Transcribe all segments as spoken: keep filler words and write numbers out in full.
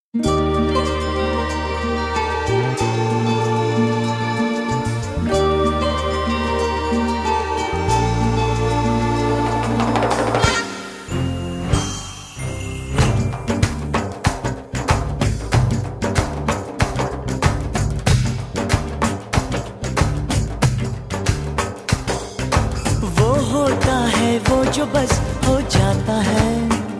वो जो बस हो जाता है,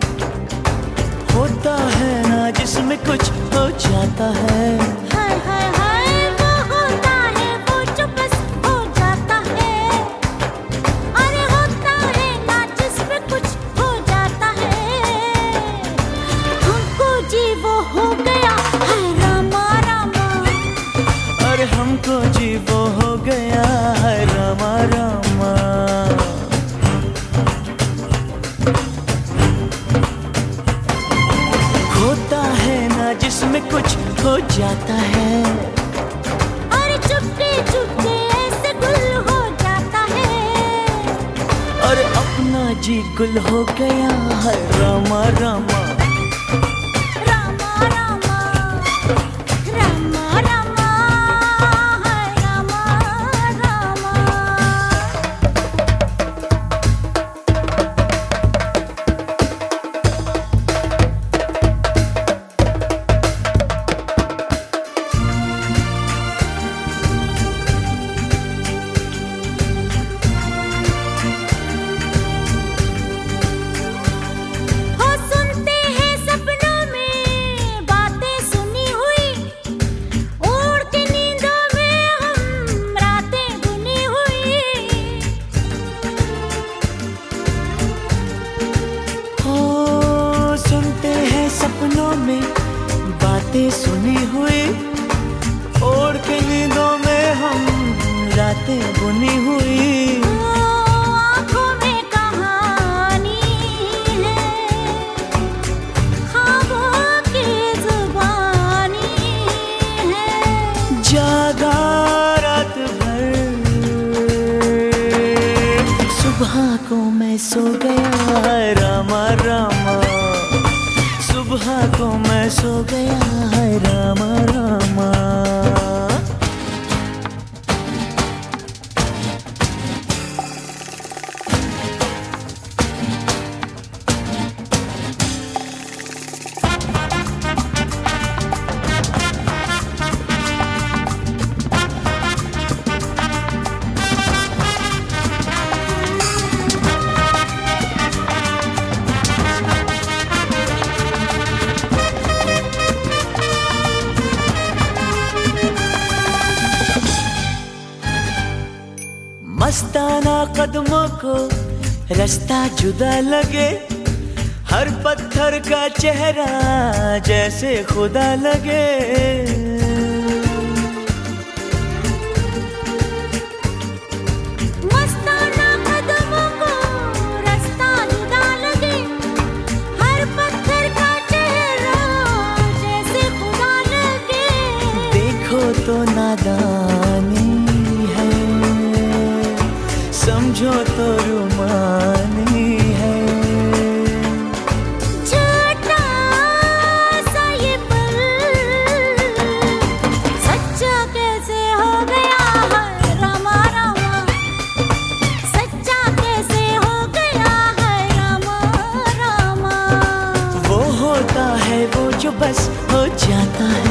होता है ना जिसमें कुछ हो जाता है। हाय हाय हाय वो होता है वो जो बस हो जाता है, अरे होता है ना जिसमें कुछ हो जाता है। हमको जी वो हो गया है रामा रामा, अरे हमको जी वो हो गया है रामा रामा। होता है ना जिसमें कुछ हो जाता है, अरे चुपके चुपके ऐसे गुल हो जाता है। और अपना जी गुल हो गया है रामा रामा। रामा रामा रामा रामा हाय रामा रामा। सपनों में बातें सुनी हुई, ओढ़ के नींदों में हम रातें बुनी हुई। आँखों में कहानी है, ख्वाबों की जुबानी है। जागा रात भर, सुबह को मैं सो गया रामा रामा। सुबह को मैं सो गया है रामा रामा। मस्ताना कदमों को रास्ता जुदा लगे, हर पत्थर का चेहरा जैसे खुदा लगे। मस्ताना कदमों को रास्ता जुदा लगे, हर पत्थर का चेहरा जैसे खुदा लगे। देखो तो नादानी है, समझो तो रुमानी है। छोटा सा ये पल सच्चा कैसे हो गया है रामा रामा। सच्चा कैसे हो गया है रामा रामा। वो होता है वो जो बस हो जाता है,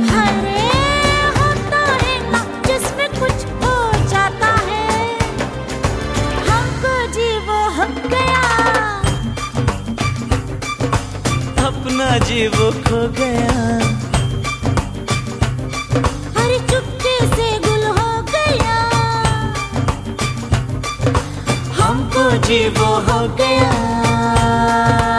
अपना जी वो खो गया। अरे चुपके से गुल हो गया, हमको जी वो हो गया।